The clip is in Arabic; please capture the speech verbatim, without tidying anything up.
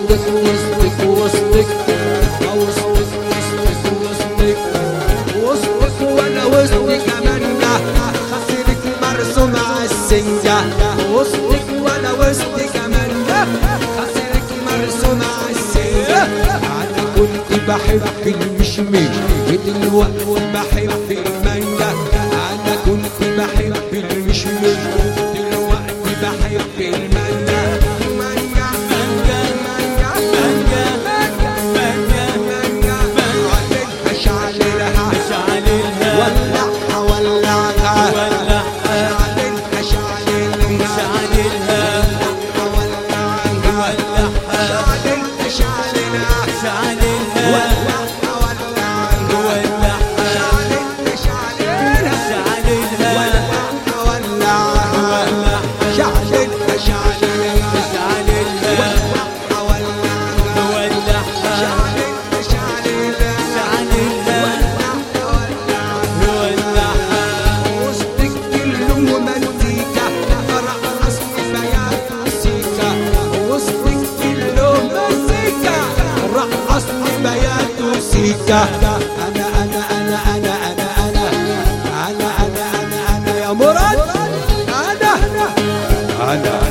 وسطك وسطك وسطك وسطك وسطك وسطك وسطك وانا وسطي كمان ده خصرك مرسوم عالسنجة وسطك وانا وسطي كمان ده خصرك مرسوم عالسنجة انا كنت بحب المشمش ودلوقتي بحب المانجا انا كنت بحب المشمش ودلوقتي بحب المانجا مانجا مانجا مانجا مانجا مانجا مانجا مانجا شعللها شعللها ولعها ولعها ولعها شعللها شعللها ولعها ولعها شعللها شعللها شعللها ولعها انا انا انا انا انا انا انا انا انا انا يا مراد انا انا